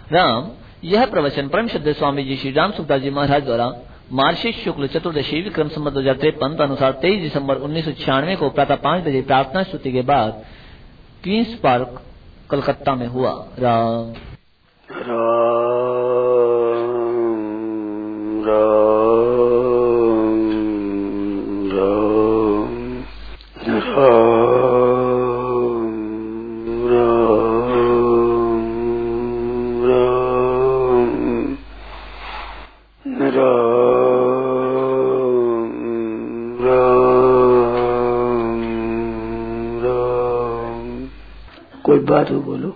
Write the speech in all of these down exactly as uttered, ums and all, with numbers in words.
राम, यह प्रवचन परम श्रद्धेय स्वामी जी श्री राम सुखदास जी महाराज द्वारा मार्गशीर्ष शुक्ल चतुर्दशी विक्रम संवत दो हजार तिरपन अनुसार तेईस दिसंबर उन्नीस सौ छियानवे को प्रातः पांच बजे प्रार्थना स्तुति के बाद क्वींस पार्क कलकत्ता में हुआ। राम राम राम बात हो बोलो।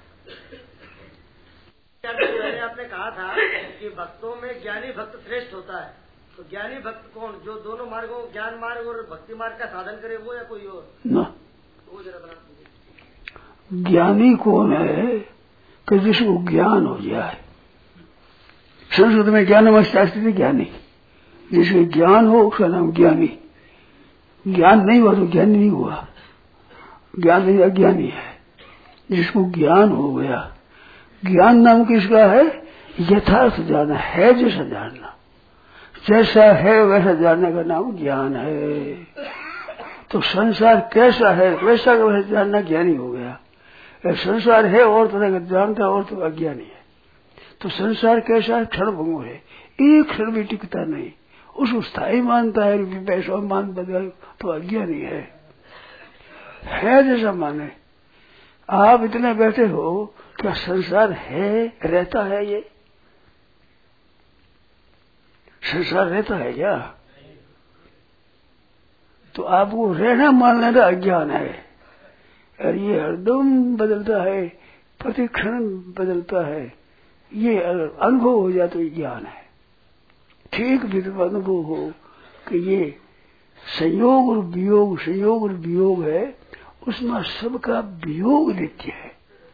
आपने कहा था कि भक्तों में ज्ञानी भक्त श्रेष्ठ होता है, तो ज्ञानी भक्त कौन? जो दोनों मार्गों ज्ञान मार्ग और भक्ति मार्ग का साधन करे वो या कोई और? ना, वो जरा बना। ज्ञानी कौन है कि जिसको ज्ञान हो जाए। संस्कृत में ज्ञान शास्त्री ज्ञानी, जिसको ज्ञान हो उसका नाम ज्ञानी। ज्ञान नहीं हुआ तो ज्ञानी नहीं हुआ। ज्ञान नहीं अज्ञानी है। जिसको ज्ञान हो गया, ज्ञान नाम किसका है? यथार्थ जानना है, जैसा जानना, जैसा है वैसा जानने का नाम ज्ञान है। तो संसार कैसा है वैसा का वैसा जानना ज्ञानी हो गया। संसार है और तरह का जानता और तो अज्ञानी है। तो संसार कैसा है? क्षण भंगुर है, एक क्षण भी टिकता नहीं। उसको स्थायी मानता है, पैसा मान बदल तो अज्ञानी है। है जैसा माने। आप इतने बैठे हो, क्या संसार है, रहता है? ये संसार रहता है क्या? तो आपको रहना मानने का अज्ञान है। और ये हरदम बदलता है, प्रतिक्षण बदलता है। ये अनुभव हो जाए तो ज्ञान है। ठीक भी तो अनुभव हो कि ये संयोग और वियोग, संयोग और वियोग है, उसमें सबका वियोग नित्य है।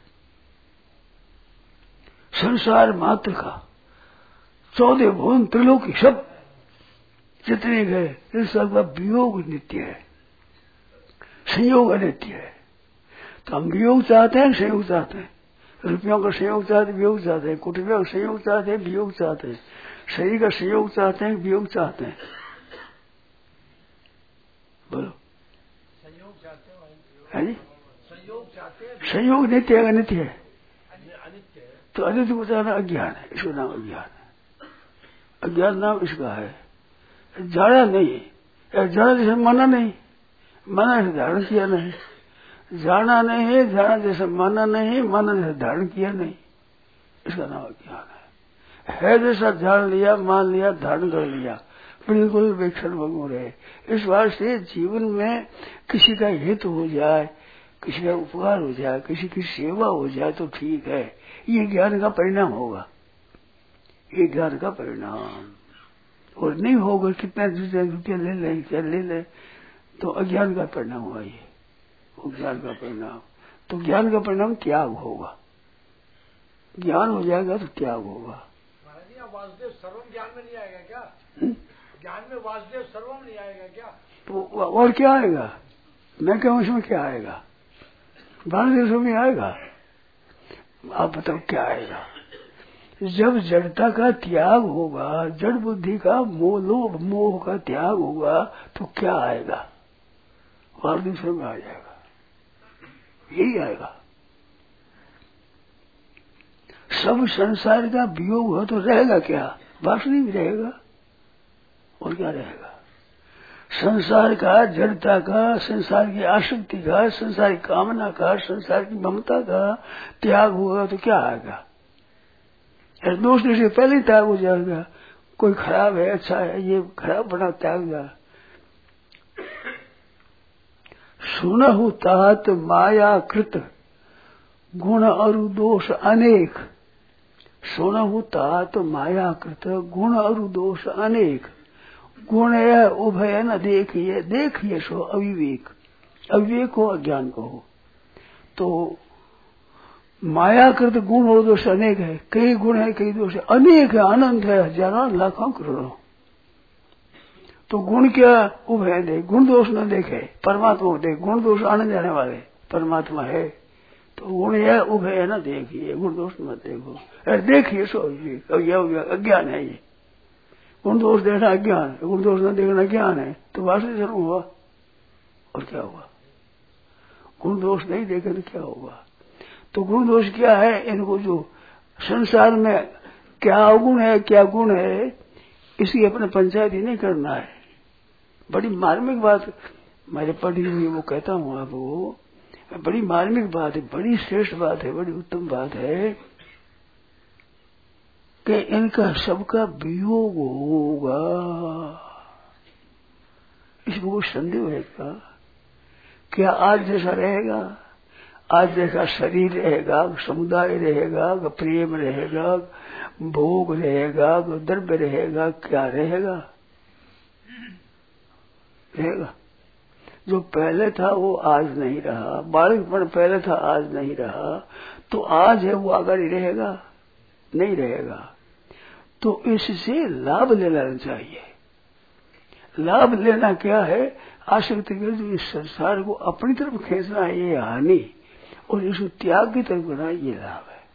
संसार मात्र का चौदह भुवन त्रिलोकी सब जितने गए, इन सबका वियोग नित्य है, संयोग अनित्य है। तो हम वियोग चाहते हैं, संयोग चाहते हैं। रुपयों का संयोग चाहते हैं, वियोग चाहते हैं। कुटुंबियों का संयोग चाहते हैं, वियोग चाहते हैं। शरीर का संयोग चाहते हैं, वियोग चाहते हैं। बोलो, संयोग नित्य है, अनित्य है? तो अनित्य को जाना अज्ञान है। इसका नाम अज्ञान है। अज्ञान नाम इसका है। जाना नहीं, जाना जैसे माना नहीं, माना जैसे धारण किया नहीं। जाना नहीं है, जाना जैसे माना नहीं, माना जैसे धारण किया नहीं। इसका नाम अज्ञान है। है जैसा जान लिया, मान लिया, धारण कर लिया, बिल्कुल विक्षण भंगुर है। इस वास्ते जीवन में किसी का हित हो जाए, किसी का उपकार हो जाए, किसी की सेवा हो जाए तो ठीक है। ये ज्ञान का परिणाम होगा, ये ज्ञान का परिणाम। और नहीं होगा, कितना रुपया ले लें, क्या ले लें, तो अज्ञान का परिणाम हुआ। ये वो ज्ञान का परिणाम। तो ज्ञान का परिणाम त्याग होगा। ज्ञान हो जाएगा तो त्याग होगा। वासुदेव सर्वम ज्ञान में नहीं आएगा क्या? ज्ञान में वासुदेव सर्वम नहीं आएगा क्या? तो और क्या आएगा? मैं कहूँ उसमें क्या आएगा? वासुदेव में आएगा। आप बताओ क्या आएगा? जब जड़ता का त्याग होगा, जड़ बुद्धि का मोह, लोभ मोह का त्याग होगा, तो क्या आएगा? वासुदेव में आ जाएगा। यही आएगा। सब संसार का वियोग हो तो रहेगा क्या? वासुदेव रहेगा। और क्या रहेगा? संसार का, जड़ता का, संसार की आसक्ति का, संसार की कामना का, संसार की ममता का त्याग होगा तो क्या आएगा? दोष से पहले त्याग हो जाएगा। कोई खराब है, अच्छा है, ये खराब बना त्याग जा। सुनहु तात माया कृत गुण और दोष अनेक। सुनहु तात माया कृत गुण और दोष अनेक। गुण है उभय न देखिए, देखिए सो अविवेक। अविवेक हो, अज्ञान को हो। तो माया कृत गुण और दोष अनेक है। कई गुण है, कई दोष है, अनेक है, अनंत है, हजारों लाखों करोड़ों। तो गुण क्या उभय देख, गुण दोष न देखे, परमात्मा को देख। गुण दोष आने जाने वाले, परमात्मा है तो गुण है उभय है ना, देखिए गुण दोष मत देखो, अरे देखिए सोचिए अज्ञान है ये। गुण दोष देखना अज्ञान है, गुण दोष न देखना ज्ञान है, तो वास्तविक धर्म हुआ। और क्या हुआ? गुण दोष नहीं देखे तो क्या होगा? तो गुण दोष क्या है? इनको जो संसार में क्या अवगुण है क्या गुण है, इसकी अपने पंचायत ही नहीं करना है। बड़ी मार्मिक बात मेरे पढ़ी हुई वो कहता हूँ आपको, बड़ी मार्मिक बात है, बड़ी श्रेष्ठ बात है, बड़ी उत्तम बात है कि इनका सबका वियोग होगा। इसमें कोई संदेह है क्या? क्या आज जैसा रहेगा? आज जैसा शरीर रहेगा, समुदाय रहेगा, प्रेम रहेगा, भोग रहेगा, द्रव्य रहेगा, क्या रहेगा? रहेगा। जो पहले था वो आज नहीं रहा, बालकपन पहले था आज नहीं रहा, तो आज है वो आगे ही रहेगा? नहीं रहेगा। तो इससे लाभ लेना चाहिए। लाभ लेना क्या है? आसक्ति के जो इस संसार को अपनी तरफ खींचना है ये हानि, और इसको त्याग की तरफ करना ये लाभ है।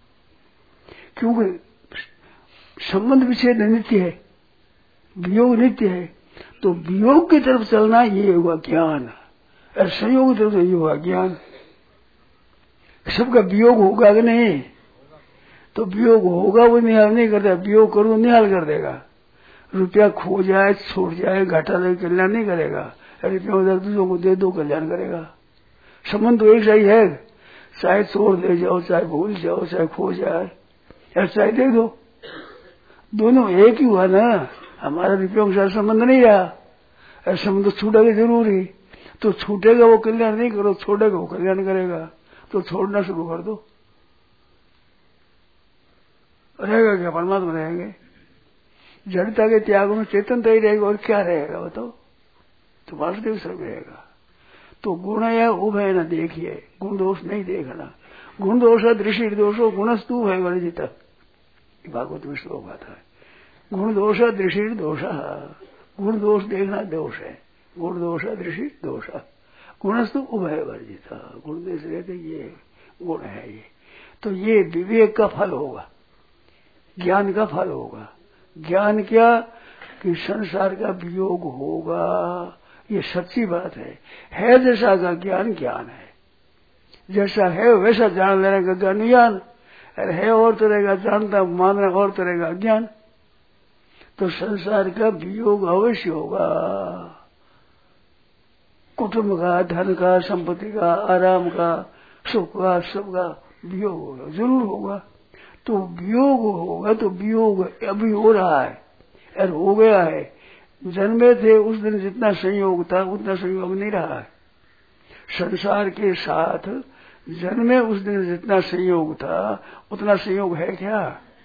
क्योंकि संबंध विच्छेद नित्य है, वियोग नित्य है, तो वियोग की तरफ चलना ये हुआ ज्ञान, और संयोग की तरफ ये हुआ ज्ञान। सबका वियोग होगा कि नहीं? तो वियोग होगा वो निहाल नहीं करता, वियोग करो निहाल कर देगा। रुपया खो जाए, छूट जाए, घाटा लगे, कल्याण नहीं करेगा। अरे क्यों दूसरों को दे दो, कल्याण करेगा। संबंध तो एक सही है, चाहे छोड़ दे जाओ, चाहे भूल जाओ, चाहे खो जाए, या चाहे दे दो, दोनों एक ही हुआ ना। हमारा रुपयों के साथ संबंध नहीं रहा, संबंध तो छूटेगा जरूरी। तो छूटेगा वो कल्याण नहीं करो, छोड़ेगा वो कल्याण करेगा, तो छोड़ना शुरू कर दो। रहेगा क्या? परमात्मा रहेंगे। जड़ता के त्याग में चेतनता ही रहेगा, और क्या रहेगा बताओ? तो वासुदेव सर्व रहेगा। तो गुण या उभय न देखिए, गुण दोष नहीं देखना। गुण दोष दृष्टि दोषो गुणस्तु है वर्जित, भागवत में श्लोक आता है। गुण दोष दृष्टि दोष, गुण दोष देखना दोष है, गुण दोष दृष्टि दोष, गुणस्तु उभय वर्जित। गुण देश रहते ये गुण है ये, तो ये विवेक का फल होगा, ज्ञान का फल होगा। ज्ञान क्या कि संसार का वियोग होगा, ये सच्ची बात है। है जैसा का ज्ञान ज्ञान है, जैसा है वैसा जान लेने का ज्ञान ज्ञान, अरे है और तरह का जानता मानना और तरह का ज्ञान। तो संसार का वियोग अवश्य होगा, कुटुंब का, धन का, संपत्ति का, आराम का, सुख का, सबका वियोग होगा, जरूर होगा। तो वियोग होगा, तो वियोग अभी हो रहा है और हो गया है। जन्मे थे उस दिन जितना संयोग था उतना संयोग नहीं रहा है। संसार के साथ जन्मे उस दिन जितना संयोग था उतना संयोग है क्या?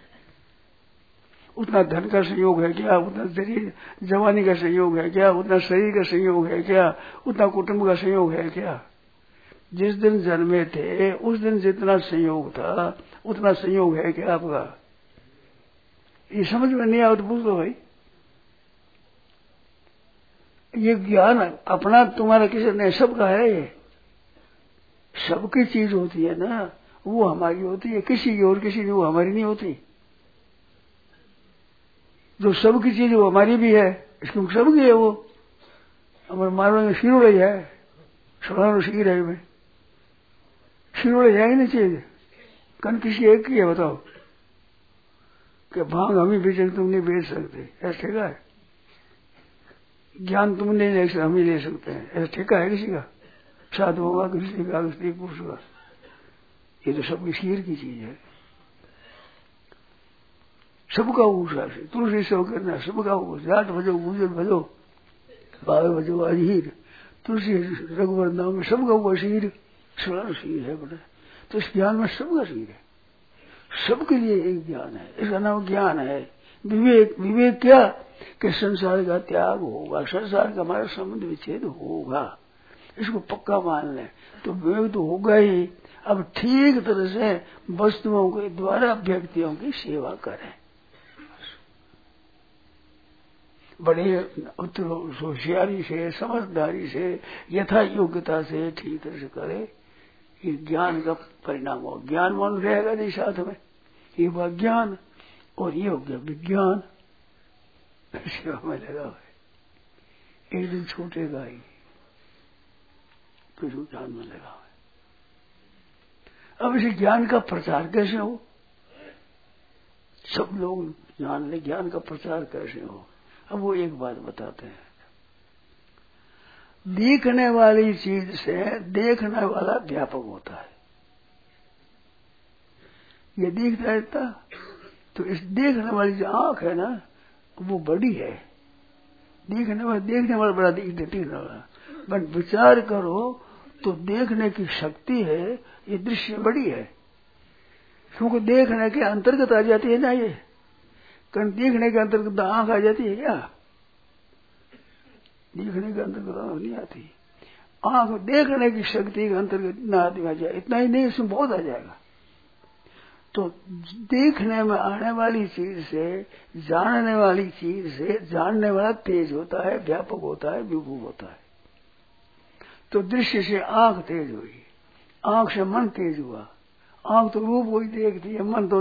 उतना धन का संयोग है क्या? उतना शरीर जवानी का संयोग है क्या? उतना शरीर का संयोग है क्या? उतना कुटुंब का संयोग है क्या? जिस दिन जन्मे थे उस दिन जितना संयोग था उतना संयोग है क्या आपका? ये समझ में नहीं आओ तो पूछ लो भाई। ये ज्ञान अपना तुम्हारा किसी ने सबका है, ये सबकी चीज होती है ना, वो हमारी होती है, किसी की और किसी की वो हमारी नहीं होती। जो सबकी चीज वो हमारी भी है, इसको सबकी है। वो हमारे मारवाड़ में शिरोड़े है, सोना शीर है में शिरोड़े है ही नहीं चीज, कन किसी एक की है बताओ कि भांग हम ही बेचे, तुम नहीं बेच सकते, ऐसा ठेका है। ज्ञान तुम नहीं ले सकते, हम ही ले सकते हैं, ऐसा ठेका है किसी का? साधु होगा किसी का, स्त्री पुरुष का, ये तो सबकी शीर की चीज है। सबका ऊषा से तुलसी से करना, सबका ऊष, जाट भजो गुजर भजो बावे भजो अजीर, तुलसी रघुवर नाम में सबका हुआ शीर, स्वर्ण शीर है बड़ा। तो इस ज्ञान में सबका शीर है, सबके लिए एक ज्ञान है, इसका नाम ज्ञान है। विवेक, विवेक क्या कि संसार का त्याग होगा, संसार का हमारा संबंध विच्छेद होगा, इसको पक्का मान लें तो विवेक तो होगा ही। अब ठीक तरह से वस्तुओं के द्वारा व्यक्तियों की सेवा करें, बड़े होशियारी से, समझदारी से, यथा योग्यता से ठीक तरह से करे, ये ज्ञान का परिणाम हो। ज्ञान मन रहेगा नहीं साथ में, ये हुआ ज्ञान और ये हो गया विज्ञान। सेवा में लगा हुआ है, एक दिन छूटेगा ही, फिर ज्ञान में लगा हुआ है। अब इसे ज्ञान का प्रचार कैसे हो? सब लोग जान ले ज्ञान का प्रचार कैसे हो। अब वो एक बात बताते हैं, देखने वाली चीज से देखने वाला व्यापक होता है। ये दिखता रहता तो इस देखने वाली जो आंख है ना वो बड़ी है, देखने वाला देखने वाला बड़ा दिख देखने वाला, बट विचार करो तो देखने की शक्ति है, ये दृश्य बड़ी है, क्योंकि देखने के अंतर्गत आ जाती है ना। ये कहीं देखने के अंतर्गत आंख आ जाती है क्या? देखने के अंतर्गत आंख नहीं आती। आंख देखने की शक्ति के अंतर्गत इतना आदमी आ जाए, इतना ही नहीं इसमें बहुत आ जाएगा। तो देखने में आने वाली चीज से जानने वाली चीज से जानने वाला तेज होता है, व्यापक होता है, विभू होता है। तो दृश्य से आंख तेज हुई, आंख से मन तेज हुआ। आंख तो रूप वही देखती है, मन तो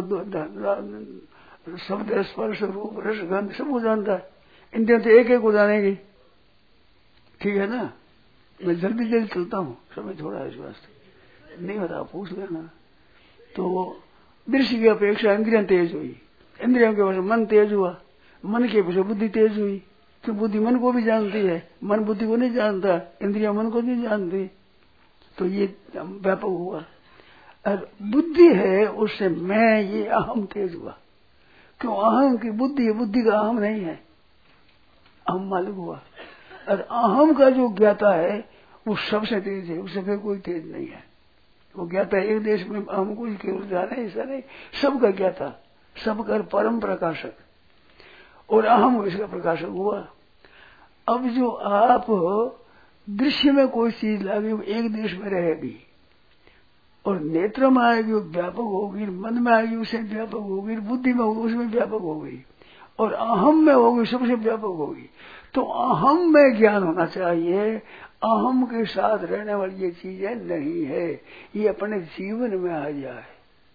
शब्द स्पर्श रूप रस गंध सब को जानता है। इंद्रियां तो एक एक को जानेगी, ठीक है ना। मैं जल्दी जल्दी चलता हूँ, समय थोड़ा है इस वास्ते, नहीं बता पूछ लेना। तो दृश्य की अपेक्षा इंद्रियां तेज हुई, इंद्रियों के वजह मन तेज हुआ, मन के वजह बुद्धि तेज हुई, तो बुद्धि मन को भी जानती है, मन बुद्धि को नहीं जानता, इंद्रिया मन को नहीं जानती। तो ये व्यापक हुआ। और बुद्धि है उससे मैं ये अहम तेज हुआ, क्यों? अहम की बुद्धि है, बुद्धि का अहम नहीं है, अहम मालिक हुआ। और अहम का जो ज्ञाता है वो सबसे तेज है, उससे फिर कोई तेज नहीं है। वो ज्ञाता एक देश में अहम को केवल जाने ऐसा नहीं, सबका ज्ञाता, सबका परम प्रकाशक, और अहम इसका प्रकाशक हुआ। अब जो आप दृश्य में कोई चीज लागे वो एक देश में रहेगी, और नेत्र में आएगी वो व्यापक होगी, मन में आएगी उसे व्यापक होगी, बुद्धि में होगी उसमें व्यापक होगी, और अहम में होगी सबसे व्यापक होगी। तो अहम में ज्ञान होना चाहिए, अहम के साथ रहने वाली ये चीजें नहीं है, ये अपने जीवन में आ जाए।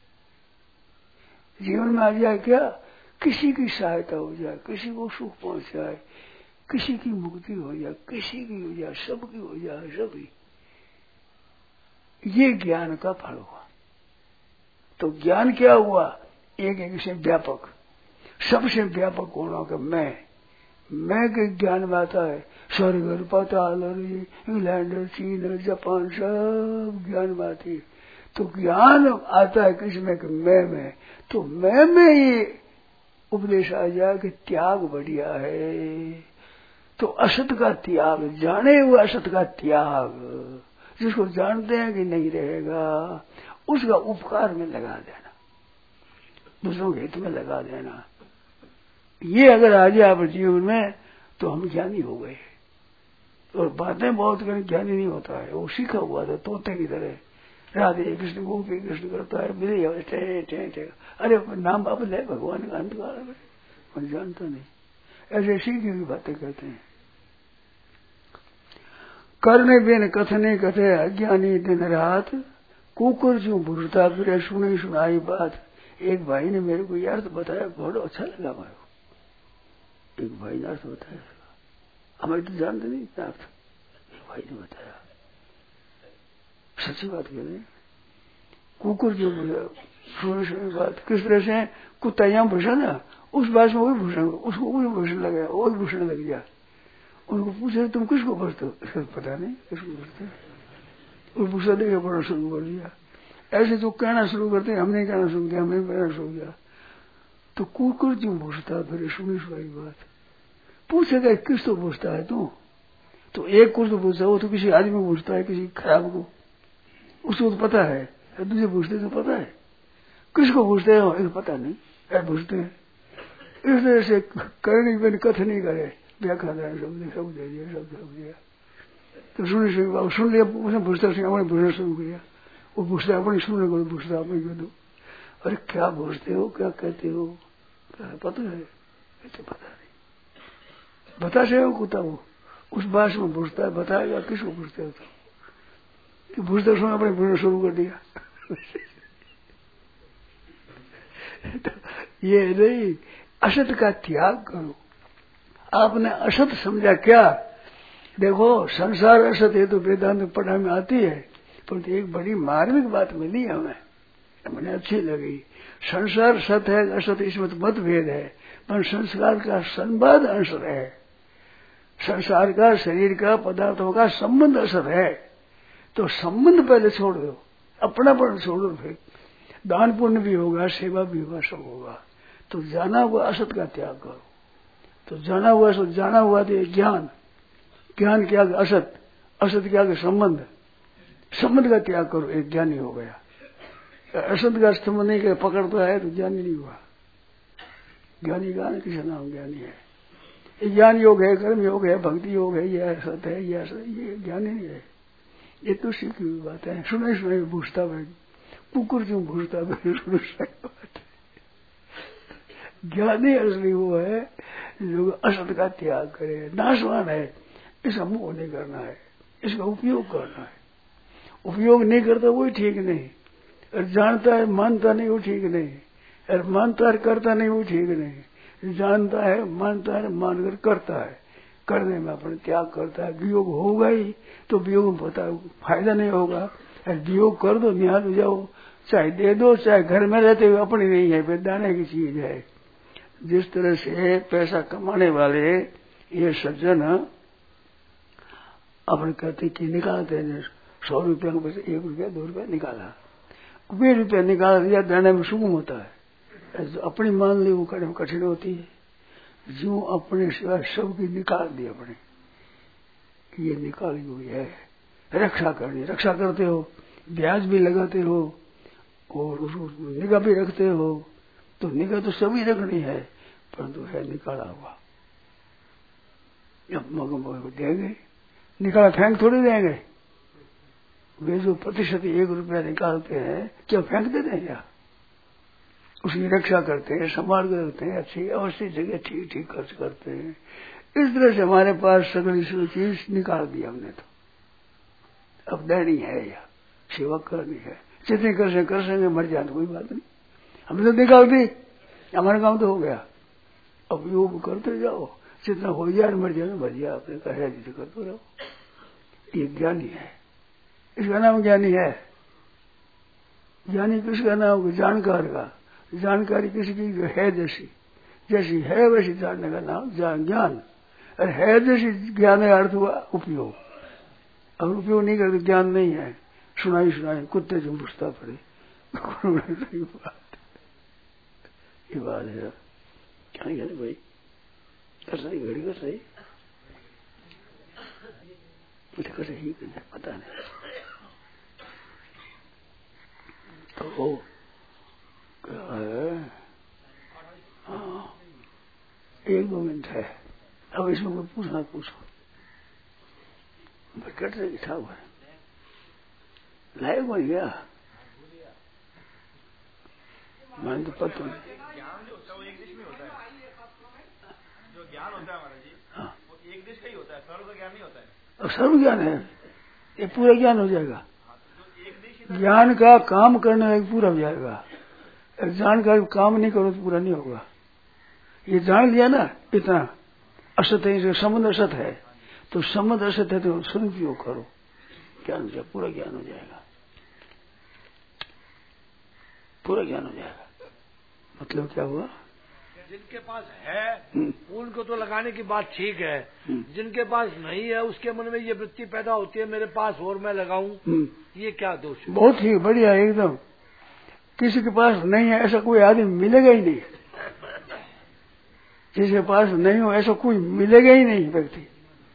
जीवन में आ जाए क्या? किसी की सहायता हो जाए, किसी को सुख पहुंच जाए, किसी की मुक्ति हो जाए, किसी की हो जाए, सबकी हो जाए, सभी। ये ज्ञान का फल हुआ। तो ज्ञान क्या हुआ? एक एक से व्यापक, सबसे व्यापक होना का मैं मैं के ज्ञान में आता है। स्वर्ग पाताल इंग्लैंड चीन जापान सब ज्ञान में आती है। तो ज्ञान आता है किसमें? कि मैं में। तो मैं में ये उपदेश आ जाए कि त्याग बढ़िया है। तो असत का त्याग, जाने हुए असत का त्याग, जिसको जानते हैं कि नहीं रहेगा उसका उपकार में लगा देना, दूसरों के हित में लगा देना। ये अगर आ जाए आप जीवन में तो हम ज्ञानी हो गए। और बातें बहुत करें ज्ञानी नहीं होता है, वो सीखा हुआ था तोते की तरह, राधे कृष्ण गोपी कृष्ण करता है, विजय टे टे टे। अरे नाम बाप ले भगवान का अंतकाल में, मैं जानता नहीं, ऐसे सीखी हुई बातें कहते हैं। करने बिन कथने कथे अज्ञानी दिन रात, कुकुर जो बुझता फिर सुनी सुनाई बात। एक भाई ने मेरे को ये अर्थ बताया, बहुत अच्छा लगा मेरे को। एक भाई ने अर्थ बताया, हमें तो जानते नहीं क्या अर्थ, एक भाई ने बताया, सच्ची बात कह रहे। कुकुर जो सुनी सुनाई बात, किस तरह से कुत्ता यहाँ भूषण है, उस बात में वही भूषण, उसको वही भूषण लग गया, वही भूषण लग गया। उनको पूछे तुम किसको भरते हो? इसका पता नहीं किसको भरते, और भूषा देखे पढ़ना शुरू कर दिया। ऐसे तो कहना शुरू करते, हमने कहना शुरू किया, हमने कहना शुरू किया। तो कुकुर क्यों पूछता? फिर सुनी सुनाई बात पूछेगा, किस तो पूछता है तू? तो एक कुछ तो पूछता है, वो तो किसी आदमी को पूछता है, किसी खराब को, उसको तो पता है। दूसरे पूछते तो पता है, किसको पूछते हैं एक पता नहीं, ऐसे पूछते हैं। इस तरह से करने बिन कथ नहीं करे, व्याख्या सब सब दे दिया, सब सब दिया। तो सुनी सुनी बात सुन लिया, उसने पूछता अपने पूछना शुरू किया। वो पूछता अपने सुनने को, पूछता अपने कह दो, अरे क्या पूछते हो, क्या कहते हो, क्या पता है? ऐसे पता नहीं, बता से कुत्ता वो उस भाषा में पूछता है, बताएगा किसको पूछते हो? तो कि पूछते समय अपने पूछना शुरू कर दिया। तो ये नहीं, असत का त्याग करो। आपने असत समझा क्या? देखो संसार असत है तो वेदांत पढ़ा में आती है, परंतु एक बड़ी मार्मिक बात मिली हमें, मुझे अच्छी लगी। संसार सत है असत इसमें तो मतभेद है, पर संस्कार का संवाद अंश है। संसार का, शरीर का, पदार्थों का संबंध असत है, तो संबंध पहले छोड़ दो, अपनापन छोड़ दो, फिर दान पुण्य भी होगा, सेवा भी होगा, सब होगा। तो जाना हुआ असत का त्याग करो। तो जाना हुआ असत, जाना हुआ तो ज्ञान, ज्ञान के आगे असत, असत के आगे संबंध, संबंध का त्याग करो, एक ज्ञानी हो गया। असत का संबंध नहीं पकड़ता है तो ज्ञानी नहीं हुआ। ज्ञानी का किसी नाम ज्ञानी है। ये ज्ञान योग है, कर्म योग है, भक्ति योग है, ये असत है, ये असत, ये ज्ञानी नहीं है। ये तो सीखी हुई बात है, सुने सुने भूसता भाई, कुकुर क्यों भूसता भाई, बात। ज्ञानी असली वो है जो असत का त्याग करे, नाशवान है, इसका मोह नहीं करना है, इसका उपयोग करना है। उपयोग नहीं करता वो ठीक नहीं, और जानता है मानता नहीं वो ठीक नहीं, और मानता है करता नहीं वो ठीक नहीं। जानता है, मानता है, मानकर करता है, करने में अपने त्याग करता है। वियोग होगा ही तो वियोग में पता फायदा नहीं होगा, और वियोग कर दो, निहाल हो जाओ, चाहे दे दो, चाहे घर में रहते हुए अपनी नहीं है, बेदाने की चीज है। जिस तरह से पैसा कमाने वाले ये सज्जन अपने कहते कि निकालते हैं सौ रुपया में पैसे, एक रुपया दो रुपया निकाला, वे रुपया निकाल दिया, देने में सुगम होता है। अपनी मान ली वो कठिन कठिन होती है। जो अपने सिवा सबकी निकाल दी अपने, ये निकाली हुई है, रक्षा करनी, रक्षा करते हो, ब्याज भी लगाते हो और निगाह भी रखते हो, तो निगाह तो सभी रखनी है, परंतु है निकाला हुआ। अब मगम को देंगे, निकाला फेंक थोड़ी देंगे। वे जो प्रतिशत एक रुपया निकालते हैं क्या फेंक देते हैं क्या? उसकी रक्षा करते हैं, संभाल कर रखते हैं, अच्छी अवस्थित जगह ठीक ठीक खर्च करते हैं। इस तरह से हमारे पास सगली चीज निकाल दी हमने, तो अब देनी है या सेवा करनी है, जितने कर सके कर सकेंगे, मर जाए तो कोई बात नहीं, हमने तो निकाल दी, हमारा काम तो हो गया। अब योग करते जाओ, जितना हो जाए मर जाए मर जाए, अपने कहे जिसे करते रहो। ये ज्ञानी है, इसका नाम ज्ञानी है। ज्ञानी किसका नाम होगा? जानकार का। जानकारी किसी की है जैसी, जैसी है वैसी जानने का नाम ज्ञान। और है जैसी ज्ञान है अर्थ हुआ उपयोग। अब उपयोग नहीं करते ज्ञान नहीं है, सुनाई सुनाई कुत्ते जो पूछता पड़े। ये बात ये बात है क्या है भाई, कर सही घड़ी कर सही कर सही पता नहीं। तो क्या है, हाँ एक दो मिनट है, अब इसमें कोई पूछना पूछो। कट से लिखा हुआ है, लायक बन गया मैंने तो पता नहीं। ज्ञान जो होता है वो एक दिश में होता है, जो ज्ञान होता है हमारा जी, हाँ वो एक दिश का ही होता है, सर्व ज्ञान नहीं होता है। अब सर्व ज्ञान है, ये पूरा ज्ञान हो जाएगा। ज्ञान का काम करने में पूरा हो जाएगा, जानकारी काम नहीं करो तो पूरा नहीं होगा। ये जान लिया ना इतना असत है, संबंध असत है, तो संबंध असत है तो सदुपयोग करो, ज्ञान हो जाएगा, पूरा ज्ञान हो जाएगा, पूरा ज्ञान हो जाएगा। मतलब क्या हुआ? जिनके पास है उनको तो लगाने की बात ठीक है, जिनके पास नहीं है उसके मन में ये वृत्ति पैदा होती है मेरे पास और मैं लगाऊं, ये क्या दोष है? बहुत ही बढ़िया एकदम। किसी के पास नहीं है ऐसा कोई आदमी मिलेगा ही नहीं, जिसके पास नहीं हो ऐसा कोई मिलेगा ही नहीं व्यक्ति।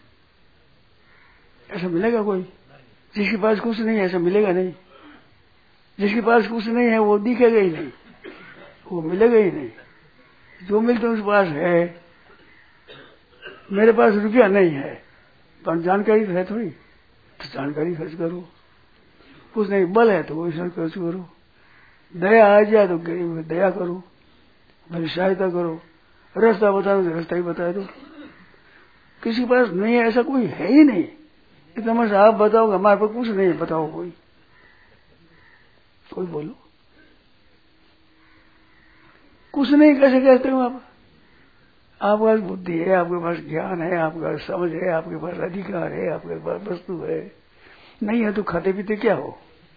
ऐसा मिलेगा कोई? जिसके पास कुछ नहीं है ऐसा मिलेगा नहीं। जिसके पास कुछ नहीं है वो दिखेगा ही नहीं, वो मिलेगा ही नहीं। जो मिलते उसके पास है। मेरे पास रुपया नहीं है पर जानकारी तो है थोड़ी, तो जानकारी खर्च करो। कुछ नहीं बल है तो वो खर्च करो। दया आ जाए तो गरीब में दया करो, मेरी सहायता करो। रास्ता बता दो रास्ता ही बता दो। किसी के पास नहीं है ऐसा कोई है ही नहीं। तमाशा आप बताओ, हमारे पास कुछ नहीं, बताओ कोई कोई बोलो, कुछ नहीं कैसे कहते हो आप? आपके पास बुद्धि है, आपके पास ज्ञान है, आपके पास समझ है, आपके पास अधिकार है, आपके पास वस्तु है। नहीं है तो खाते पीते क्या हो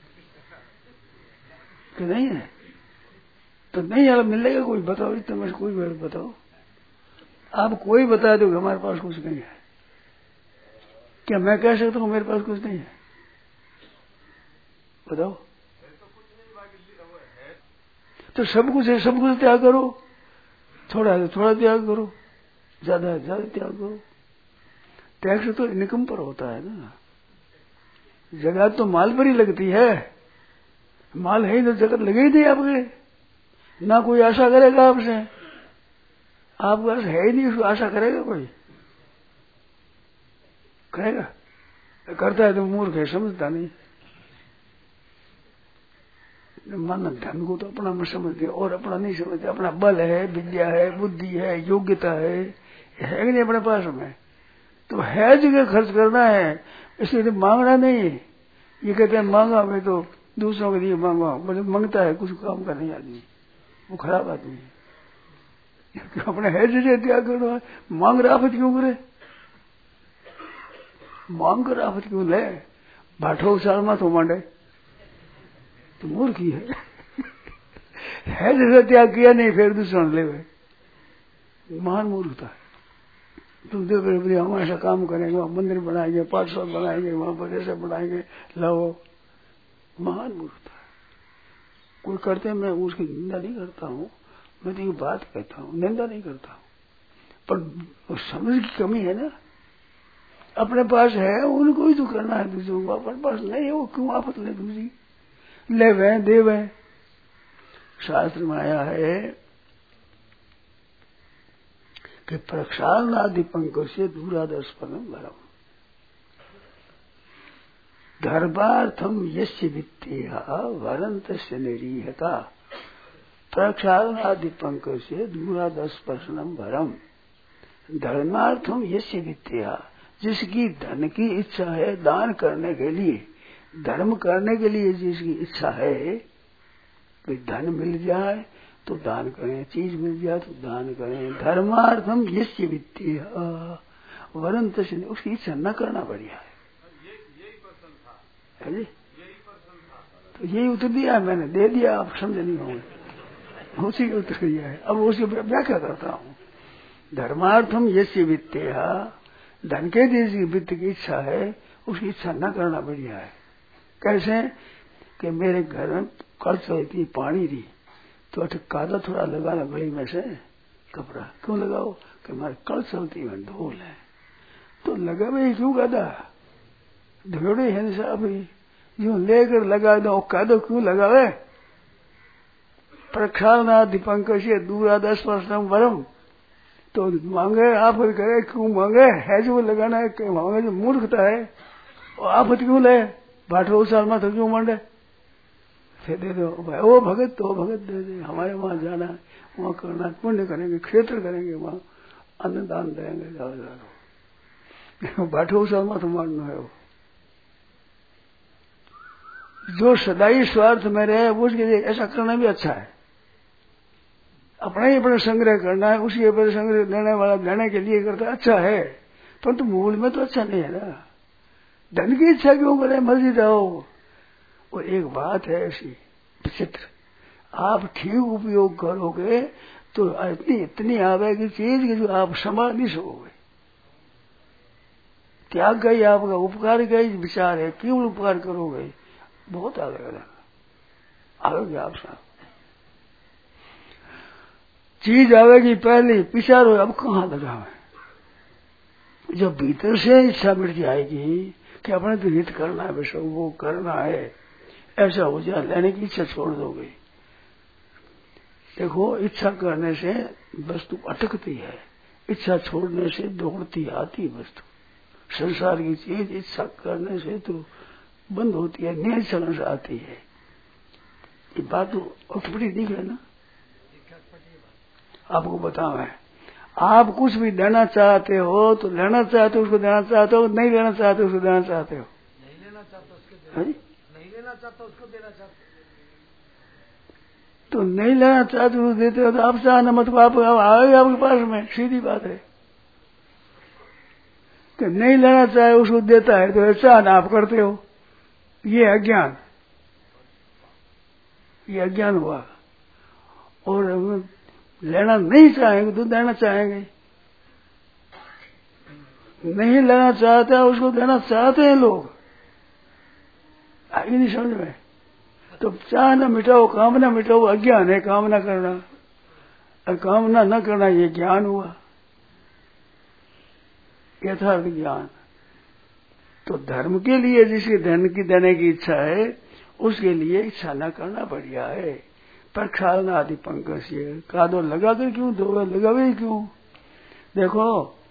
कि नहीं है? तो नहीं यार मिलेगा कोई, बताओ इतना में कोई बात बताओ। आप कोई बता दो हमारे पास कुछ नहीं है, क्या मैं कह सकता हूँ मेरे पास कुछ नहीं है? बताओ। तो सब कुछ है, सब कुछ त्याग करो, थोड़ा है थोड़ा त्याग करो, ज्यादा है ज्यादा त्याग करो। त्याग से तो इनकम पर होता है ना, जगत तो माल पर ही लगती है, माल है ही तो जगत लगे ही नहीं आपके। ना कोई आशा करेगा आपसे, आपके पास है ही नहीं, उसको आशा करेगा कोई? करेगा? करता है तो मूर्ख है, समझता नहीं। मानव धन को तो अपना में समझते और अपना नहीं समझते। अपना बल है, विद्या है, बुद्धि है, योग्यता है, है कि नहीं अपने पास में? तो है जगह खर्च करना है, इसलिए तो मांगना नहीं। ये कहते हैं मांगा मैं तो दूसरों के लिए मांगा, मुझे मांगता है कुछ काम का नहीं आदमी, वो खराब आदमी है। अपने है जगह त्याग करना है, मांग रहा आफत क्यों करे? मांग कर आफत क्यों ले? भाठो साल में तो मांडे तो मूर्ख ही है। है जैसा त्याग किया नहीं, फिर दूसरा ले गए, महान मूर्खता है। तुम देखो हम ऐसा काम करेंगे, वहां मंदिर बनाएंगे, पाठशाला बनाएंगे, वहां पर ऐसा बनाएंगे, लाओ, महान मूर्खता है। कोई करते मैं उसकी निंदा नहीं करता हूँ, मैं तो ये बात कहता हूँ, निंदा नहीं करता हूँ, पर समझ की कमी है ना। अपने पास है उनको ही तो करना है, दूसरों को अपने पास नहीं है वो क्यों आफत ले दूसरी? ले वह दे वह। शास्त्र में आया है कि प्रक्षालनादि पंकज से दूरादर्शनम भरम धर्मार्थम यस्य वित्तेहा वरंत से निरीहता। प्रक्षालनादि पंकज से दूरादर्शनम भरम धर्मार्थम यस्य वित्तेहा, जिसकी धन की इच्छा है दान करने के लिए, धर्म करने के लिए जिसकी इच्छा है कि धन मिल जाए तो दान करें, चीज मिल जाए तो दान करें। धर्मार्थम यस्य वित्तीय वरंत से, उसकी इच्छा न करना बढ़िया है। है जी? तो यही उत्तर दिया मैंने, दे दिया, आप समझ नहीं होंगे, उसी का उत्तर दिया है। अब उसकी व्याख्या करता हूँ। धर्मार्थम यस्य वित्तीय, धन के लिए वित्त की इच्छा है, उसकी इच्छा न करना बढ़िया है। कैसे कि मेरे घर में कर्ज रहती पानी दी तो अठ कादा थोड़ा लगाना बड़ी में से कपड़ा क्यों लगाओ कि हमारे कर्ज चलती है धोल है तो लगा भाई क्यों कादा धोड़े है साहब यूं लेकर लगा दो, कादो क्यों लगावे? प्रक्षालना दीपंक से दूरा दस वर्ष वरम, तो मांगे आप करे क्यों मांगे? है जो लगाना है मांगे, जो मूर्खता है। और आप क्यों ले भाटो साल में तो क्यों मंडे? फिर दे दो भाई, वो भगत तो भगत दे दे, हमारे वहां जाना है, वहां करना, पुण्य करेंगे, क्षेत्र करेंगे, वहां अन्नदान देंगे, जाओ भाटो साल में तो मानना है। वो जो सदाई स्वार्थ में रहे उसके लिए ऐसा करना भी अच्छा है। अपना ही अपना संग्रह करना है, उसी अपने संग्रह देने वाला देने के लिए करता अच्छा है, परंतु तो मूल में तो अच्छा नहीं है ना। धन की इच्छा क्यों करे? मर्जी जाओ। और एक बात है ऐसी विचित्र, आप ठीक उपयोग करोगे तो इतनी इतनी आवेगी चीज कि जो आप संभाल नहीं सकोगे। त्याग का ही आपका, उपकार का ही विचार है, क्यों उपकार करोगे? बहुत आगे आगे आप साहब चीज आवेगी पहले, पिछारो अब कहाँ लगावे? जब भीतर से इच्छा मिट जाएगी कि अपने तो हित करना है, वैसे वो करना है, ऐसा हो जाए, लेने की इच्छा छोड़ दोगे। देखो, इच्छा करने से वस्तु अटकती है, इच्छा छोड़ने से दौड़ती आती वस्तु। संसार की चीज इच्छा करने से तो बंद होती है, निश्चलन से आती है। ये बात तो अटपटी दिख है ना। आपको बताओ है, आप कुछ भी देना चाहते हो तो लेना चाहते हो उसको देना चाहते हो, नहीं लेना चाहते उसको देना चाहते हो। नहीं लेना चाहता उसको देना, नहीं लेना चाहता उसको देना चाहते तो नहीं लेना चाहते उसको देते हो तो आप चाहना मत को आप आए आपके पास में, सीधी बात है। कि नहीं लेना चाहे उसको देता है तो चाहना आप करते हो, ये अज्ञान, ये अज्ञान हुआ। और लेना नहीं चाहेंगे तो देना चाहेंगे, नहीं लेना चाहता उसको देना चाहते हैं लोग, आगे नहीं समझ में। तो चाहना मिटाओ, कामना मिटाओ, अज्ञान है कामना करना, और कामना न करना ये ज्ञान हुआ, यथार्थ ज्ञान। तो धर्म के लिए जिसके धन की देने की इच्छा है उसके लिए इच्छा न करना बढ़िया है। पर खालना आदि पंकज से कादो लगा कर क्यों दो, लगावे क्यों। देखो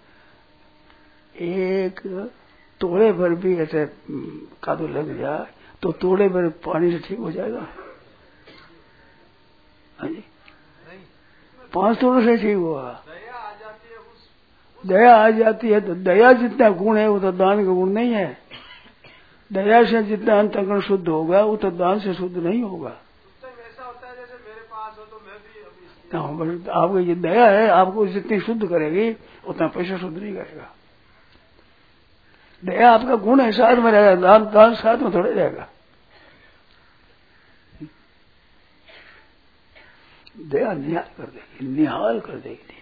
एक तोड़े भर भी ऐसे कादो लग जाए तो तोड़े भर पानी से ठीक हो जाएगा? हाँ जी, पांच तोड़े से ठीक हुआ। दया आ जाती है तो दया जितना गुण है वो तो दान का गुण नहीं है। दया से जितना अंतःकरण शुद्ध होगा वो तो दान से शुद्ध नहीं होगा। ऐसा होता है जैसे मेरे पास हो तो मैं भी हाँ, बस आपको ये दया है, आपको जितनी शुद्ध करेगी उतना पैसा शुद्ध नहीं करेगा। दया आपका गुण है, साथ में रहेगा, दान दान साथ में थोड़े रहेगा। दया निहाल कर देगी, निहाल कर देगी।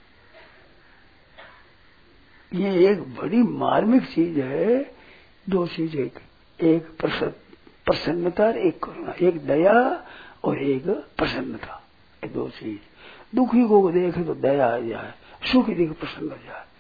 ये एक बड़ी मार्मिक चीज है। दो चीज, एक एक प्रसन्नता, एक करुणा, एक दया और एक प्रसन्नता, ये दो चीज। दुखी को देखे तो दया आ जाए, सुखी देखे प्रसन्न हो जाए।